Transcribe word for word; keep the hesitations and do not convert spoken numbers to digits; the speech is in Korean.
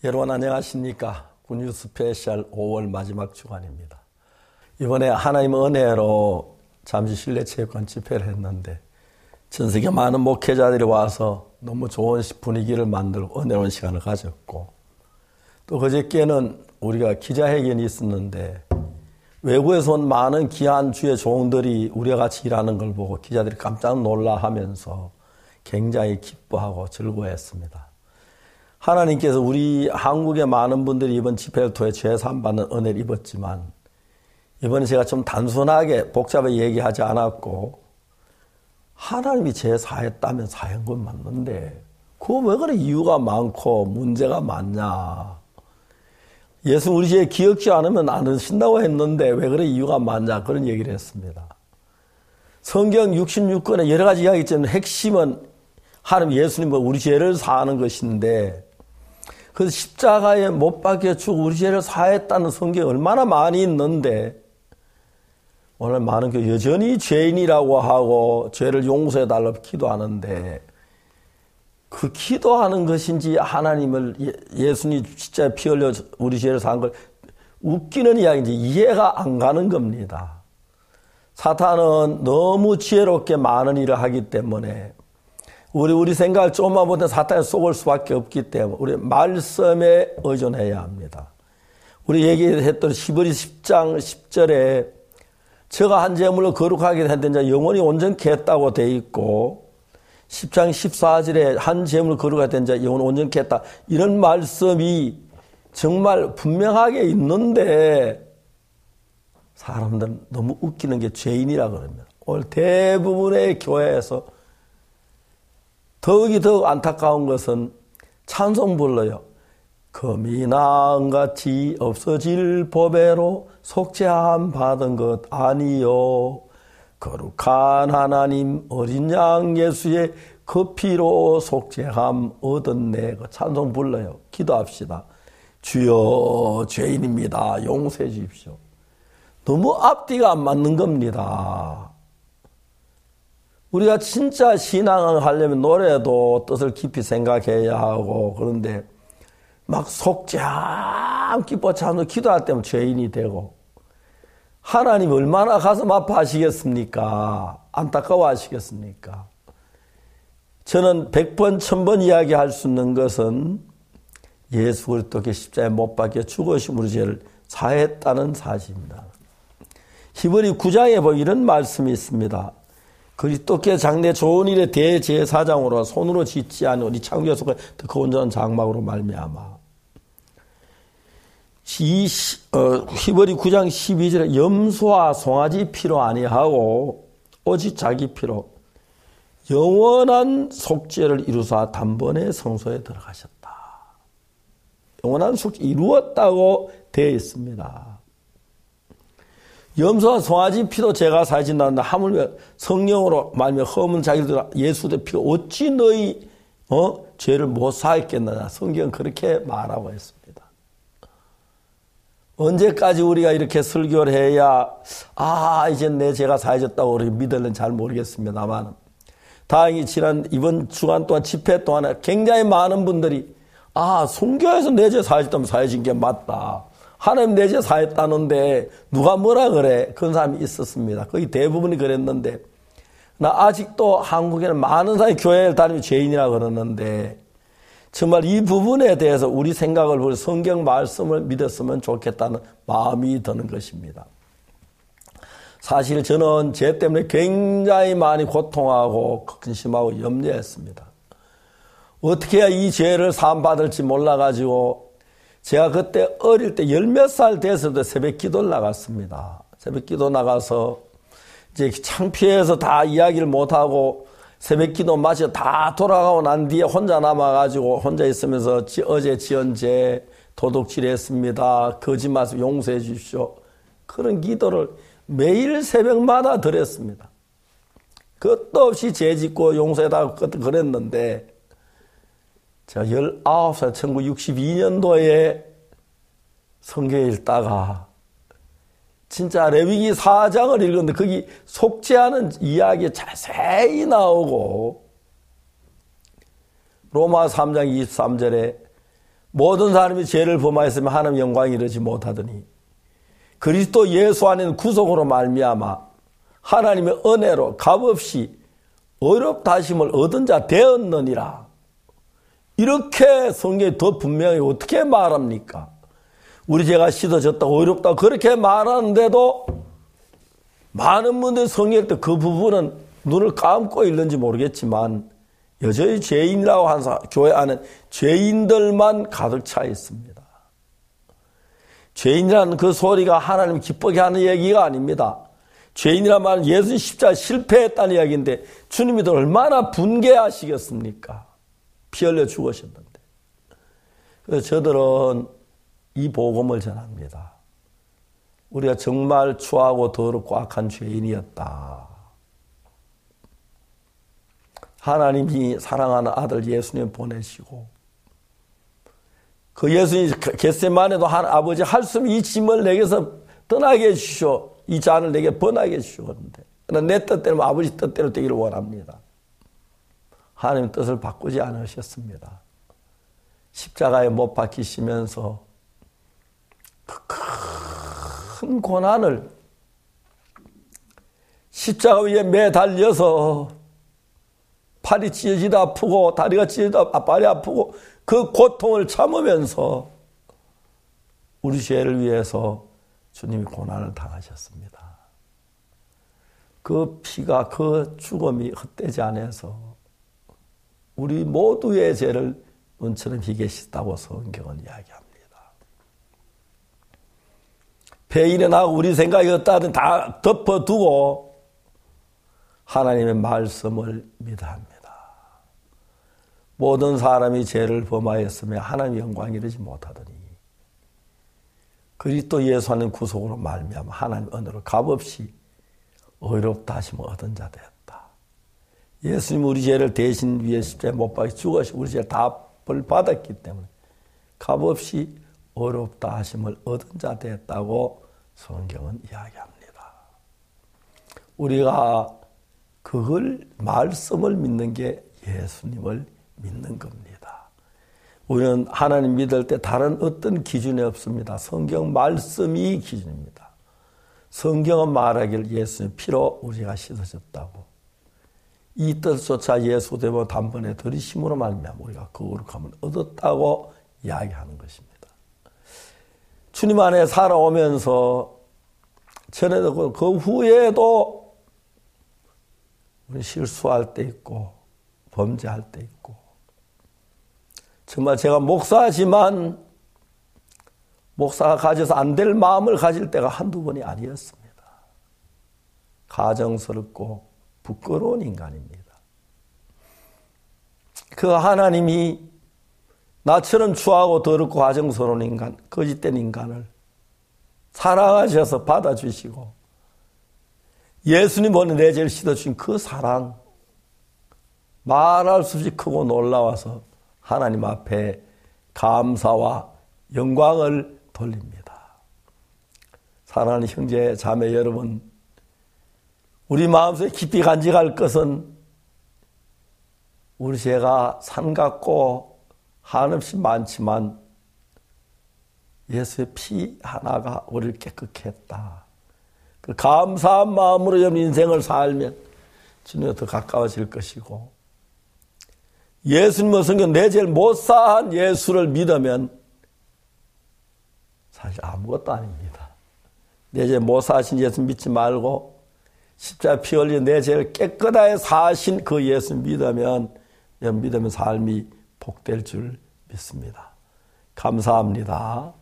여러분 안녕하십니까? 군유 스페셜 오월 마지막 주간입니다. 이번에 하나님의 은혜로 잠시 실내체육관 집회를 했는데 전 세계 많은 목회자들이 와서 너무 좋은 분위기를 만들고 은혜로운 시간을 가졌고, 또 그저께는 우리가 기자회견이 있었는데 외국에서 온 많은 귀한 주의 종들이 우리와 같이 일하는 걸 보고 기자들이 깜짝 놀라하면서 굉장히 기뻐하고 즐거워했습니다. 하나님께서 우리 한국의 많은 분들이 이번 집회를 통해 죄사함 받는 은혜를 입었지만, 이번에 제가 좀 단순하게 복잡하게 얘기하지 않았고, 하나님이 죄 사했다면 사한 건 맞는데 그거 왜 그래 이유가 많고 문제가 많냐. 예수 우리 죄 기억지 않으면 안 하신다고 했는데 왜 그래 이유가 많냐, 그런 얘기를 했습니다. 성경 육십육 권에 여러 가지 이야기 있지만 핵심은 하나님 예수님은 우리 죄를 사하는 것인데, 그래서 십자가에 못 박혀 죽고 우리 죄를 사했다는 성경이 얼마나 많이 있는데, 오늘 많은 교 여전히 죄인이라고 하고 죄를 용서해달라고 기도하는데, 그 기도하는 것인지 하나님을 예수님 진짜 피 흘려 우리 죄를 사한 걸 웃기는 이야기인지 이해가 안 가는 겁니다. 사탄은 너무 지혜롭게 많은 일을 하기 때문에 우리 우리 생각을 조금만 보면 사탄에 속을 수밖에 없기 때문에 우리 말씀에 의존해야 합니다. 우리 얘기했던 히브리 십 장 십 절에 저가 한 제물로 거룩하게 된 자 영원히 온전케 했다고 돼 있고, 십 장 십사 절에 한 제물로 거룩하게 된 자 영원히 온전케 했다, 이런 말씀이 정말 분명하게 있는데 사람들은 너무 웃기는 게 죄인이라 그럽니다. 오늘 대부분의 교회에서 더욱이 더욱 안타까운 것은 찬송 불러요. 금이 나은같이 없어질 보배로 속죄함 받은 것 아니요, 거룩한 하나님 어린 양 예수의 그 피로 속죄함 얻었네. 그 찬송 불러요. 기도합시다. 주여 죄인입니다, 용서해 주십시오. 너무 앞뒤가 안 맞는 겁니다. 우리가 진짜 신앙을 하려면 노래도 뜻을 깊이 생각해야 하고, 그런데 막 속죄함 기뻐 찬송 기도할 때면 죄인이 되고, 하나님 얼마나 가슴 아파하시겠습니까? 안타까워 하시겠습니까? 저는 백 번, 천 번 이야기할 수 있는 것은 예수 그리스도께 십자가에 못 박혀 죽으신 우리 죄를 사했다는 사실입니다. 히브리 구 장에 보면 이런 말씀이 있습니다. 그리스도께 장래 좋은 일의 대제사장으로 손으로 짓지 않은 우리 창조에서 그 온전한 장막으로 말미암아. 이 어, 히브리 구 장 십이 절에 염소와 송아지 피로 아니하고 오직 자기 피로 영원한 속죄를 이루사 단번에 성소에 들어가셨다. 영원한 속죄 이루었다고 되어 있습니다. 염소와 송아지 피도 죄가 사해진다는데 하물며 성령으로 말하며 허문 자기들 예수의 피가 어찌 너희 어? 죄를 못 사했겠느냐. 성경은 그렇게 말하고 있습니다. 언제까지 우리가 이렇게 설교를 해야 아 이제 내 죄가 사해졌다고 우리 믿을는 잘 모르겠습니다만, 다행히 지난 이번 주간 동안 집회 동안에 굉장히 많은 분들이 아 성경에서 내 죄 사해졌다면 사해진 게 맞다, 하나님 내 죄 사했다는데 누가 뭐라 그래, 그런 사람이 있었습니다. 거의 대부분이 그랬는데, 나 아직도 한국에는 많은 사람이 교회를 다니며 죄인이라 그러는데, 정말 이 부분에 대해서 우리 생각을 보고 성경 말씀을 믿었으면 좋겠다는 마음이 드는 것입니다. 사실 저는 죄 때문에 굉장히 많이 고통하고 근심하고 염려했습니다. 어떻게 해야 이 죄를 사함받을지 몰라가지고 제가 그때 어릴 때 열 몇 살 됐을 때 새벽 기도를 나갔습니다. 새벽 기도 나가서 이제 창피해서 다 이야기를 못하고 새벽 기도 마치고 다 돌아가고 난 뒤에 혼자 남아가지고 혼자 있으면서 지, 어제 지은 죄 도둑질 했습니다, 거짓말 용서해 주십시오, 그런 기도를 매일 새벽마다 드렸습니다. 끝도 없이 죄 짓고 용서해달라고 그랬는데, 제가 열아홉 살 천구백육십이 년도에 성경에 읽다가 진짜 레위기 사 장을 읽었는데 거기 속죄하는 이야기 자세히 나오고, 로마 삼 장 이십삼 절에 모든 사람이 죄를 범하였으면 하나님 영광이 이르지 못하더니 그리스도 예수 안에는 구속으로 말미암아 하나님의 은혜로 값없이 어렵다 하심을 얻은 자 되었느니라. 이렇게 성경이 더 분명히 어떻게 말합니까? 우리 죄가 씻어졌다고 어렵다고 그렇게 말하는데도 많은 분들이 성경일 때 그 부분은 눈을 감고 읽는지 모르겠지만 여전히 죄인이라고 하는 사람, 교회 안에 죄인들만 가득 차 있습니다. 죄인이라는 그 소리가 하나님 기쁘게 하는 얘기가 아닙니다. 죄인이란 말은 예수님 십자가 실패했다는 이야기인데 주님이 얼마나 분개하시겠습니까? 피 흘려 죽으셨는데. 그래서 저들은 이 복음을 전합니다. 우리가 정말 추하고 더럽고 악한 죄인이었다. 하나님이 사랑하는 아들 예수님 보내시고 그 예수님 겟세마네도 아버지 할 수 없는 이 짐을 내게서 떠나게 해주시오. 이 잔을 내게 번하게 해주시오는데 내 뜻대로 아버지 뜻대로 되기를 원합니다. 하나님 뜻을 바꾸지 않으셨습니다. 십자가에 못 박히시면서 그 큰 고난을 십자가 위에 매달려서 팔이 찢어지다 아프고 다리가 찢어지다 발이 아프고 그 고통을 참으면서 우리 죄를 위해서 주님이 고난을 당하셨습니다. 그 피가 그 죽음이 헛되지 않아서 우리 모두의 죄를 눈처럼 희게 씻다고 성경은 이야기합니다. 배인이나 우리 생각이 없다든 다 덮어두고 하나님의 말씀을 믿어야 합니다. 모든 사람이 죄를 범하였으며 하나님의 영광이 이르지 못하더니 그리스도 예수 안에 구속으로 말미암아 하나님 은혜로 값없이 의롭다 하심을 얻은 자 되었다. 예수님 우리 죄를 대신 위에 십자가에 못 박혀 죽으시고 우리 죄를 다 벌 받았기 때문에 값없이 의롭다 하심을 얻은 자 되었다고 성경은 이야기합니다. 우리가 그걸 말씀을 믿는 게 예수님을 믿는 겁니다. 우리는 하나님 믿을 때 다른 어떤 기준이 없습니다. 성경 말씀이 기준입니다. 성경은 말하기를 예수님 피로 우리가 씻어졌다고. 이 뜻조차 예수 되면 단번에 들이심으로 말미암아 우리가 거룩함을 얻었다고 이야기하는 것입니다. 주님 안에 살아오면서 전에도 그 후에도 우리 실수할 때 있고 범죄할 때 있고 정말 제가 목사지만 목사가 가져서 안 될 마음을 가질 때가 한두 번이 아니었습니다. 가정스럽고 부끄러운 인간입니다. 그 하나님이 나처럼 추하고 더럽고 가정스러운 인간, 거짓된 인간을 사랑하셔서 받아주시고 예수님 오늘 내 죄를 씻어주신 그 사랑 말할 수 없이 크고 놀라워서 하나님 앞에 감사와 영광을 돌립니다. 사랑하는 형제 자매 여러분, 우리 마음속에 깊이 간직할 것은 우리 죄가 산 같고 한없이 많지만 예수의 피 하나가 우리를 깨끗게 했다. 그 감사한 마음으로 여러분 인생을 살면 주님과 더 가까워질 것이고 예수님의 성경 내 죄를 못 사한 예수를 믿으면 사실 아무것도 아닙니다. 내 죄 못 사신 예수 믿지 말고 십자가 피 흘려 내 죄를 깨끗하게 사신 그 예수 믿으면 믿으면 삶이 복될 줄 믿습니다. 감사합니다.